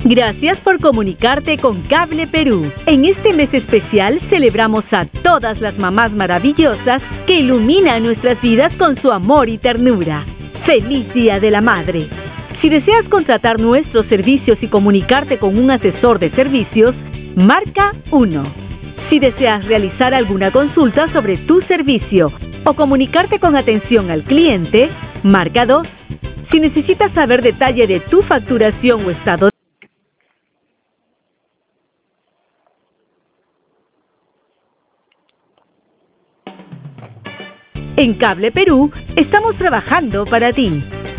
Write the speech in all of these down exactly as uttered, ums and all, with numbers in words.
Gracias por comunicarte con Cable Perú. En este mes especial celebramos a todas las mamás maravillosas que iluminan nuestras vidas con su amor y ternura. ¡Feliz Día de la Madre! Si deseas contratar nuestros servicios y comunicarte con un asesor de servicios, marca uno. Si deseas realizar alguna consulta sobre tu servicio o comunicarte con atención al cliente, marca dos. Si necesitas saber detalle de tu facturación o estado de En Cable Perú estamos trabajando para ti.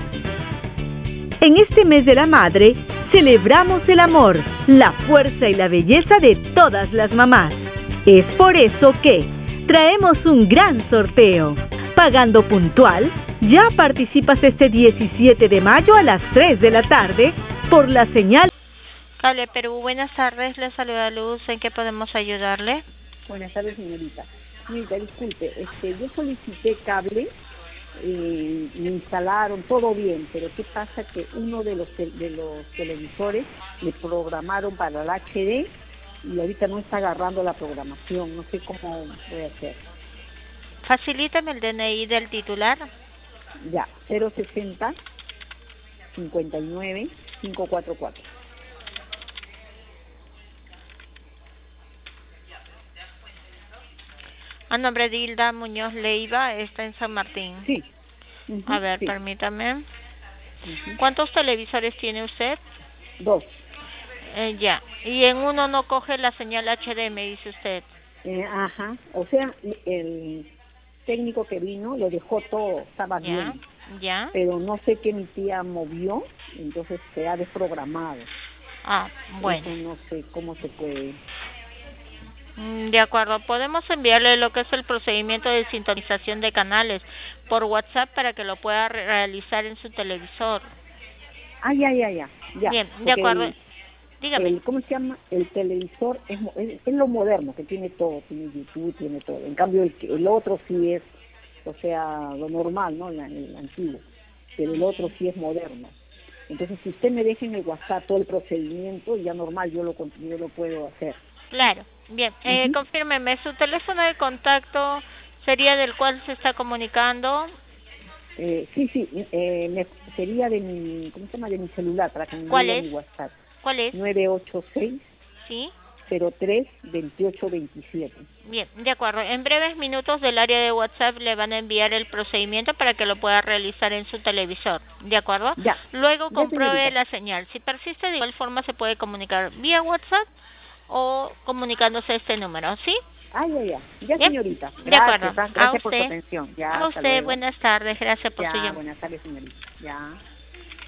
En este mes de la madre, celebramos el amor, la fuerza y la belleza de todas las mamás. Es por eso que traemos un gran sorteo. Pagando puntual, ya participas este diecisiete de mayo a las tres de la tarde por la señal. Cable Perú, buenas tardes, le saluda Luz, ¿en qué podemos ayudarle? Buenas tardes, señorita. Señorita, disculpe, este, yo solicité cable, eh, me instalaron todo bien, pero ¿qué pasa? Que uno de los te de los televisores le programaron para el H D y ahorita no está agarrando la programación, no sé cómo voy a hacer. Facilítame el D N I del titular. Ya, cero sesenta, cincuenta y nueve, quinientos cuarenta y cuatro. A nombre de Hilda Muñoz Leiva, está en San Martín. Sí. Uh-huh, a ver, sí. permítame. Uh-huh. ¿Cuántos televisores tiene usted? Dos. Eh, ya. Y en uno no coge la señal H D, me dice usted. Eh, ajá. O sea, el técnico que vino lo dejó todo, estaba ya, bien. Ya. Pero no sé qué mi tía movió, entonces se ha desprogramado. Ah, bueno. Eso no sé cómo se puede. De acuerdo, podemos enviarle lo que es el procedimiento de sintonización de canales por WhatsApp para que lo pueda re realizar en su televisor. Ah, ya, ya, ya. ya. Bien, de acuerdo. El, Dígame. El, ¿Cómo se llama? El televisor es, es, es lo moderno, que tiene todo, tiene YouTube, tiene todo. En cambio, el, el otro sí es, o sea, lo normal, ¿no? El, el antiguo. Pero el otro sí es moderno. Entonces, si usted me deja en el WhatsApp todo el procedimiento, ya normal, yo lo, yo lo puedo hacer. Claro. Bien, eh, uh-huh. Confírmeme, ¿su teléfono de contacto sería del cual se está comunicando? Eh, sí, sí, eh, me, sería de mi, ¿cómo se llama? De mi celular, para que me envíe mi WhatsApp. ¿Cuál es? nueve ocho seis, ¿sí? cero tres, veintiocho veintisiete. Bien, de acuerdo. En breves minutos del área de WhatsApp le van a enviar el procedimiento para que lo pueda realizar en su televisor, ¿de acuerdo? Ya. Luego ya, compruebe señorita. la señal. Si persiste, de igual forma se puede comunicar vía WhatsApp o comunicándose a este número, ¿sí? Ah, ya, ya. Ya, ¿Bien? señorita. Gracias, de acuerdo. Gracias a por usted, su atención. Ya, a usted, buenas tardes. Gracias por ya, su llamada. buenas tardes, señorita. Ya.